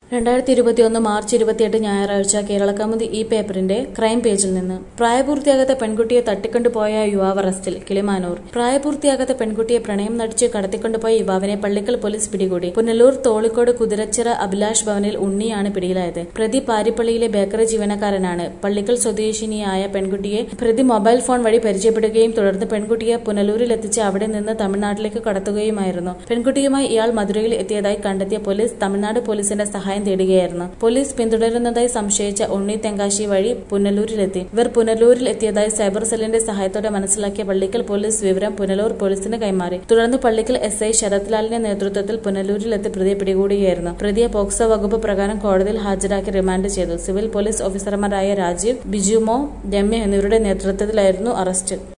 2021 March 28 ഞായറാഴ്ച കേരളകൗമുദി ഈ പേപ്പറിന്റെ ക്രൈം പേജിൽ നിന്ന് പ്രായപൂർത്തിയാകാത്ത പെൺകുട്ടിയെ തട്ടിക്കൊണ്ടുപോയ യുവാവ് അറസ്റ്റിൽ. കിളിമാനൂർ പ്രായപൂർത്തിയാകാത്ത പെൺകുട്ടിയെ പ്രണയം നടിച്ച് കടത്തിക്കൊണ്ടുപോയ യുവാവിനെ പള്ളിക്കൽ പോലീസ് പിടികൂടി. പുനലൂർ തോളിക്കോട് കുതിരച്ചിറ അഭിലാഷ് ഭവനിൽ ഉണ്ണിയാണ് പിടിയിലായത്. പ്രതി പാരിപ്പള്ളിയിലെ ബേക്കറി ജീവനക്കാരനാണ്. പള്ളിക്കൽ സ്വദേശിനിയായ പെൺകുട്ടിയെ പ്രതി മൊബൈൽ ഫോൺ വഴി പരിചയപ്പെടുകയും തുടർന്ന് പെൺകുട്ടിയെ പുനലൂരിലെത്തിച്ച് അവിടെ നിന്ന് തമിഴ്നാട്ടിലേക്ക് കടത്തുകയുമായിരുന്നു. പെൺകുട്ടിയുമായി ഇയാൾ മധുരയിൽ എത്തിയതായി കണ്ടെത്തിയ പോലീസ് തമിഴ്നാട് പോലീസിന്റെ സഹായം തേടുകയായിരുന്നു. പോലീസ് പിന്തുടരുന്നതായി സംശയിച്ച ഉണ്ണി തെങ്കാശി വഴി പുനലൂരിലെത്തി. ഇവർ പുനലൂരിൽ എത്തിയതായി സൈബർ സെല്ലിന്റെ സഹായത്തോടെ മനസ്സിലാക്കിയ പള്ളിക്കൽ പോലീസ് വിവരം പുനലൂർ പോലീസിന് കൈമാറി. തുടർന്ന് പള്ളിക്കൽ SI ശരത് ലാലിന്റെ നേതൃത്വത്തിൽ പുനലൂരിലെത്തി പ്രതിയെ പിടികൂടുകയായിരുന്നു. പ്രതിയെ പോക്സോ വകുപ്പ് പ്രകാരം കോടതിയിൽ ഹാജരാക്കി റിമാൻഡ് ചെയ്തു. സിവിൽ പോലീസ് ഓഫീസർമാരായ രാജീവ്, ബിജുമോ, രമ്യ എന്നിവരുടെ നേതൃത്വത്തിലായിരുന്നു അറസ്റ്റ്.